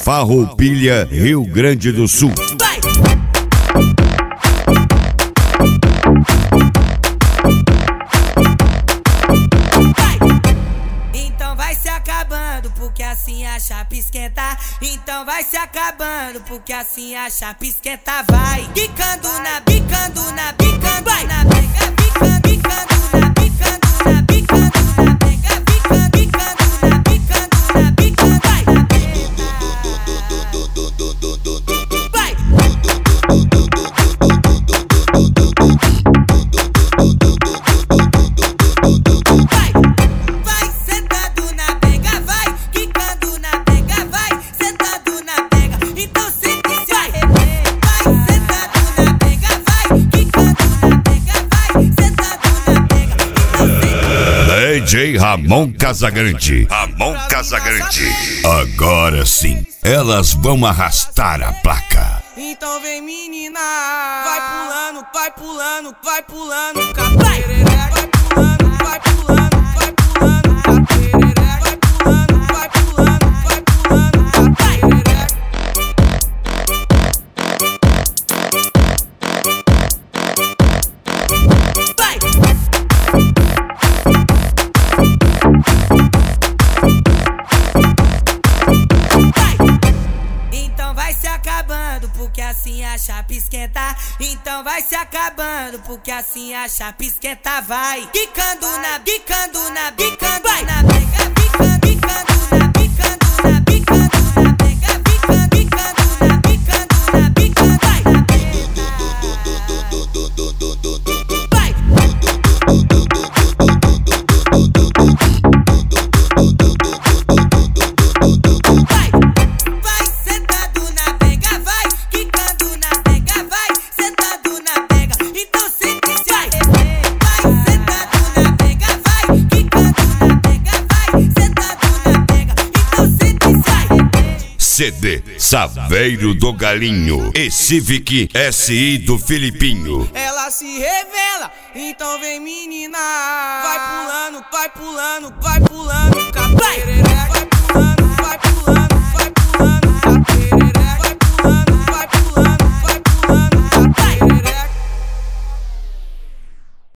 Farroupilha, Rio Grande do Sul. Então vai se acabando, porque assim a chapa esquenta. Então vai se acabando, porque assim a chapa esquenta. Vai bicando na, bicando na, bicando vai na pega, bicando, bicando na, bicando na, bicando na pega, bicando, bicando na, bicando na, bicando vai na pega. Vai. Vai sentado na pega, vai quicando na pega, vai sentado na pega. Então sente e se arrepende. Vai sentado na pega, vai quicando na pega, vai sentado na pega. Então DJ Ramon Casagrande. Ramon Casagrande. Agora sim, elas vão arrastar a placa. Então vem menina, vai pulando, vai pulando, vai pulando, caperereca, vai pulando, vai pulando, vai pulando, caperereca, vai pulando, vai pulando, vai pulando, caperereca. Vai. Então vai se acabando, porque assim a chapa esquenta. Então vai se acabando, porque assim a chapa esquenta. Vai quicando na, bicando na, bicando vai na pega, bicando, bicando na, bicando na, bicando na pega, bicando, bicando na, bicando na, bicando vai na pega. Vai. Vai sentado na pega, vai quicando na pega, vai sentado na pega. Então sente e se arrepende. Vai sentado na pega, vai quicando na pega, vai sentado na pega. Então sente e se arrepende. CD Saveiro do Galinho e Civic SI do Filipinho. Ela se revela, então vem menina. Vai pulando, vai pulando, vai pulando.